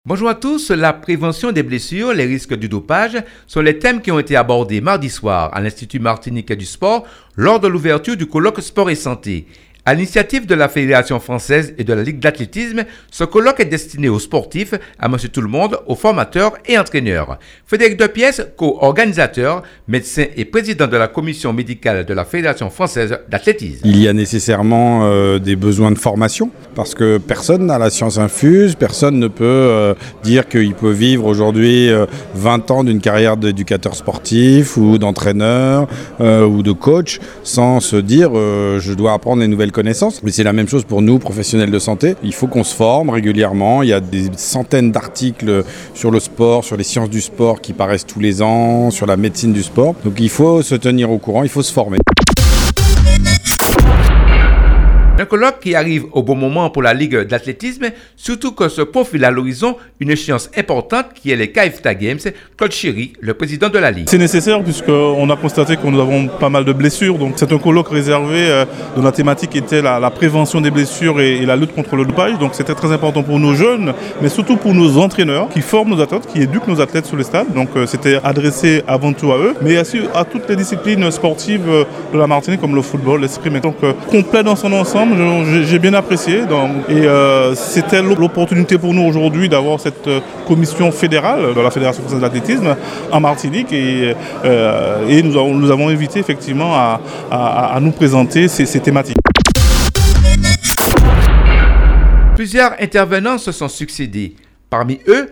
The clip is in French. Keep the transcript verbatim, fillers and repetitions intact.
Bonjour à tous, la prévention des blessures, les risques du dopage sont les thèmes qui ont été abordés mardi soir à l'Institut Martiniquais du Sport lors de l'ouverture du colloque Sport et Santé. À l'initiative de la Fédération française et de la Ligue d'athlétisme, ce colloque est destiné aux sportifs, à monsieur tout le monde, aux formateurs et entraîneurs. Frédéric Depièce, co-organisateur, médecin et président de la commission médicale de la Fédération française d'athlétisme. Il y a nécessairement euh, des besoins de formation parce que personne n'a la science infuse, personne ne peut euh, dire qu'il peut vivre aujourd'hui euh, vingt ans d'une carrière d'éducateur sportif ou d'entraîneur euh, ou de coach sans se dire euh, je dois apprendre les nouvelles connaissances. Mais c'est la même chose pour nous, professionnels de santé. Il faut qu'on se forme régulièrement. Il y a des centaines d'articles sur le sport, sur les sciences du sport qui paraissent tous les ans, sur la médecine du sport. Donc il faut se tenir au courant, il faut se former. Un colloque qui arrive au bon moment pour la Ligue d'athlétisme, surtout que se profile à l'horizon une échéance importante qui est les CAIFTA Games. Claude Chéry, le président de la Ligue. C'est nécessaire puisqu'on a constaté que nous avons pas mal de blessures. Donc c'est un colloque réservé euh, dont la thématique était la, la prévention des blessures et, et la lutte contre le dopage. Donc c'était très important pour nos jeunes, mais surtout pour nos entraîneurs qui forment nos athlètes, qui éduquent nos athlètes sur les stades. Donc euh, c'était adressé avant tout à eux, mais aussi à toutes les disciplines sportives de la Martinique comme le football, l'escrime. Donc euh, complet dans son ensemble. J'ai bien apprécié donc, et euh, c'était l'opportunité pour nous aujourd'hui d'avoir cette euh, commission fédérale de la Fédération française d'athlétisme en Martinique et, euh, et nous, avons, nous avons invité effectivement à, à, à nous présenter ces, ces thématiques. Plusieurs intervenants se sont succédés. Parmi eux,